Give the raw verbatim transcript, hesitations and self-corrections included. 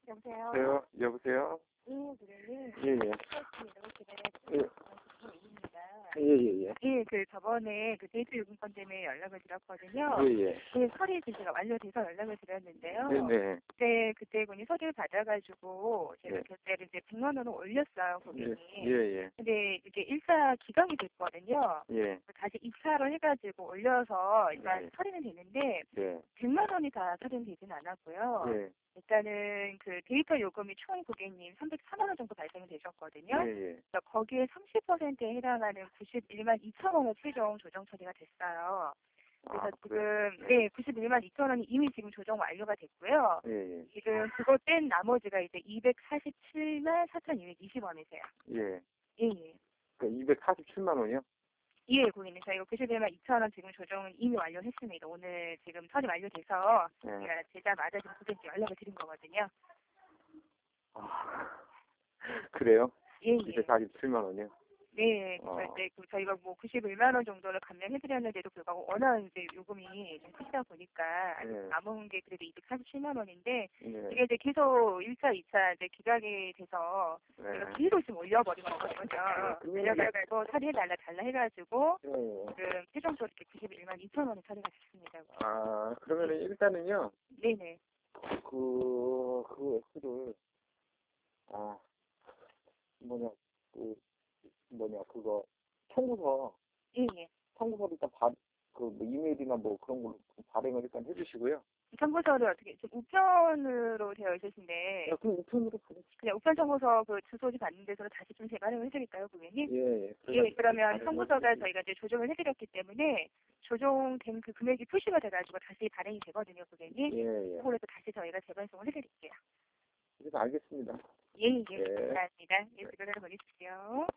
여보세요? 여보세요? 여보세요? 예, 고객님. 예, 예. 예. 입니다. 예, 예, 예. 예, 그 저번에 그 데이트 요금권 때문에 연락을 드렸거든요. 예, 예. 예, 서류 제가 완료돼서 연락을 드렸는데요. 네네. 그때, 그때 분이 서류를 받아가지고 제가 예. 결제를 이제 백만 원을 올렸어요, 예, 고객님. 예, 예. 근데 이게 일 차 기각이 됐거든요. 예. 다시 이 차로 해가지고 올려서 일단 예. 처리는 되는데 예. 백만 원이 다 처리는 되진 않았고요. 예. 일단은 그 데이터 요금이 총 고객님 삼백사만 원 정도 발생이 되셨거든요. 예, 예. 그래서 거기에 삼십 퍼센트에 해당하는 구십일만 이천 원을 최종 조정 처리가 됐어요. 그래서 아, 지금 그래요? 네 구십일만 이천 원이 이미 지금 조정 완료가 됐고요. 예, 예. 지금 그거 뺀 나머지가 이제 이백사십칠만 사천이백이십 원이세요. 예. 예, 예. 그 이백사십칠만 원이요? 예, 고객님. 저희가 구십일만 이천 원 지금 조정은 이미 완료했습니다. 오늘 지금 처리 완료돼서 예. 제가 제자마자 지금 고객님께 연락을 드린 거거든요. 아, 그래요? 예, 예. 이백사십칠만 원이요? 네, 어. 그래서 이제 그 저희가 뭐 구십일만 원 정도를 감면해드렸는데도 불구하고 워낙 이제 요금이 좀 크다 보니까 아직 예. 남은 게 그래도 이백사십칠만 원인데 예. 이게 이제 계속 일 차, 이 차 이제 기각이 돼서 예. 제가 뒤로 좀 올려버린 거거든요. 그러면 올려가지고 처리해달라 달라 해가지고 예, 예. 지금 최종적으로 이렇게 구십일만 이천 원이 처리가 됐습니다. 아, 그러면은 일단은요, 네네. 그, 그 X를, 아, 뭐냐, 그, 뭐냐, 그거, 청구서, 예, 예. 청구서를 일단 발, 그, 뭐, 이메일이나 뭐 그런 걸로 발행을 일단 해주시고요. 청구서를 어떻게 좀 우편으로 되어 있으신데 야, 그럼 우편으로 보내주세요. 그냥 우편 청구서 그 주소지 받는 데서 다시 좀 재발행을 해드릴까요, 고객님? 예, 예. 예, 그러면 청구서가 저희가 이제 조정을 해드렸기 때문에 조정된 그 금액이 표시가 돼가지고 다시 발행이 되거든요, 고객님. 예, 예. 그걸로 다시 저희가 재발송을 해드릴게요. 그래서 알겠습니다. 예, 예, 예. 감사합니다. 예, 그대로 보내십시오.